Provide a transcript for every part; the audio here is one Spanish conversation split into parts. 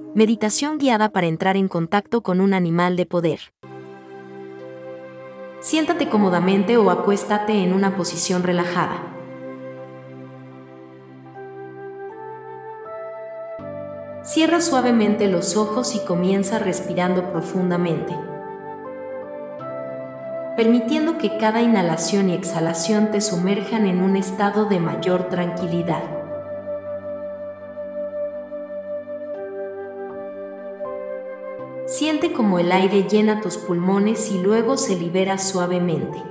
Meditación guiada para entrar en contacto con un animal de poder. Siéntate cómodamente o acuéstate en una posición relajada. Cierra suavemente los ojos y comienza respirando profundamente, permitiendo que cada inhalación y exhalación te sumerjan en un estado de mayor tranquilidad. Siente cómo el aire llena tus pulmones y luego se libera suavemente.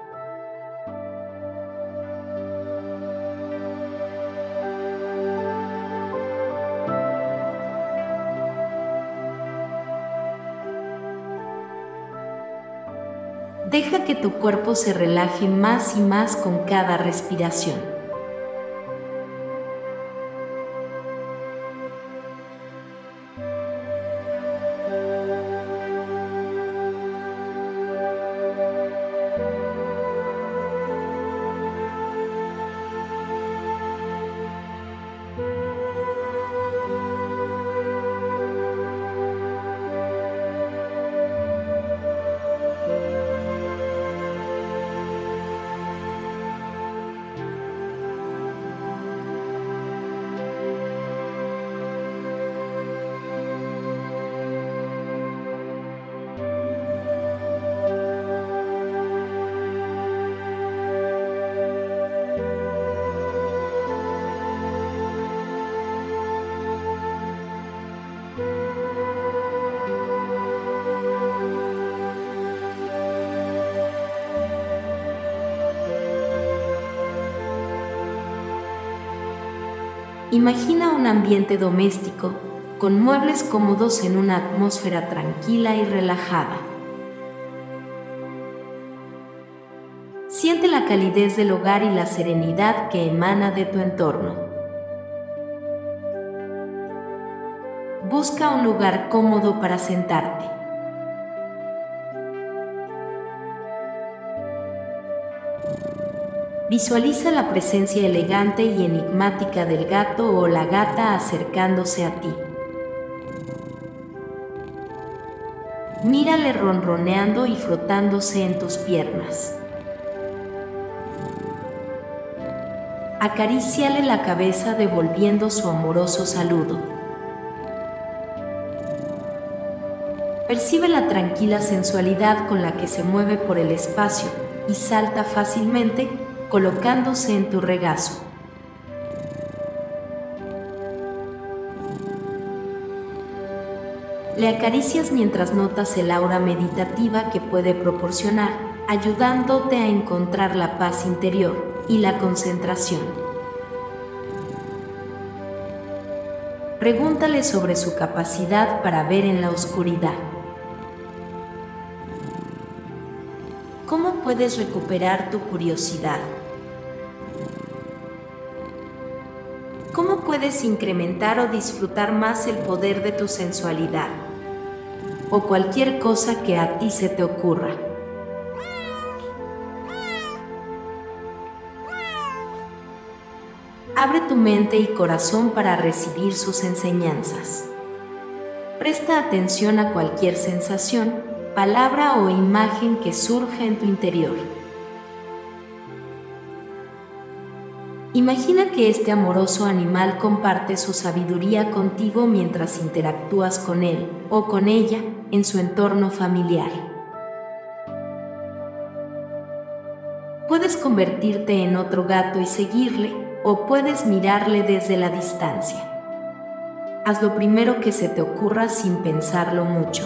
Deja que tu cuerpo se relaje más y más con cada respiración. Imagina un ambiente doméstico, con muebles cómodos en una atmósfera tranquila y relajada. Siente la calidez del hogar y la serenidad que emana de tu entorno. Busca un lugar cómodo para sentarte. Visualiza la presencia elegante y enigmática del gato o la gata acercándose a ti. Mírale ronroneando y frotándose en tus piernas. Acaríciale la cabeza devolviendo su amoroso saludo. Percibe la tranquila sensualidad con la que se mueve por el espacio y salta fácilmente, colocándose en tu regazo. Le acaricias mientras notas el aura meditativa que puede proporcionar, ayudándote a encontrar la paz interior y la concentración. Pregúntale sobre su capacidad para ver en la oscuridad. ¿Cómo puedes recuperar tu curiosidad? ¿Cómo puedes incrementar o disfrutar más el poder de tu sensualidad? O cualquier cosa que a ti se te ocurra. Abre tu mente y corazón para recibir sus enseñanzas. Presta atención a cualquier sensación, palabra o imagen que surja en tu interior. Imagina que este amoroso animal comparte su sabiduría contigo mientras interactúas con él o con ella en su entorno familiar. Puedes convertirte en otro gato y seguirle, o puedes mirarle desde la distancia. Haz lo primero que se te ocurra sin pensarlo mucho.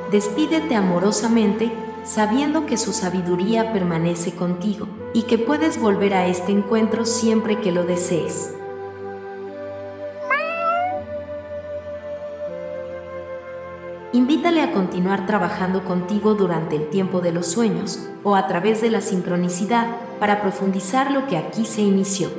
Despídete amorosamente, sabiendo que su sabiduría permanece contigo y que puedes volver a este encuentro siempre que lo desees. Invítale a continuar trabajando contigo durante el tiempo de los sueños o a través de la sincronicidad para profundizar lo que aquí se inició.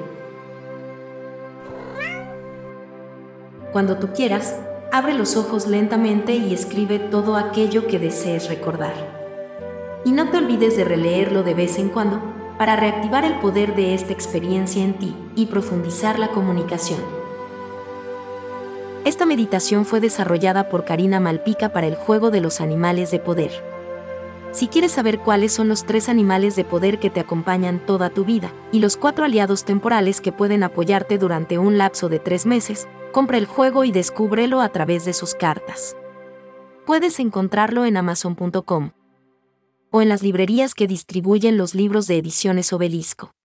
Cuando tú quieras, abre los ojos lentamente y escribe todo aquello que desees recordar. Y no te olvides de releerlo de vez en cuando para reactivar el poder de esta experiencia en ti y profundizar la comunicación. Esta meditación fue desarrollada por Karina Malpica para el juego de los animales de poder. Si quieres saber cuáles son los 3 animales de poder que te acompañan toda tu vida y los 4 aliados temporales que pueden apoyarte durante un lapso de 3 meses, compra el juego y descúbrelo a través de sus cartas. Puedes encontrarlo en Amazon.com o en las librerías que distribuyen los libros de Ediciones Obelisco.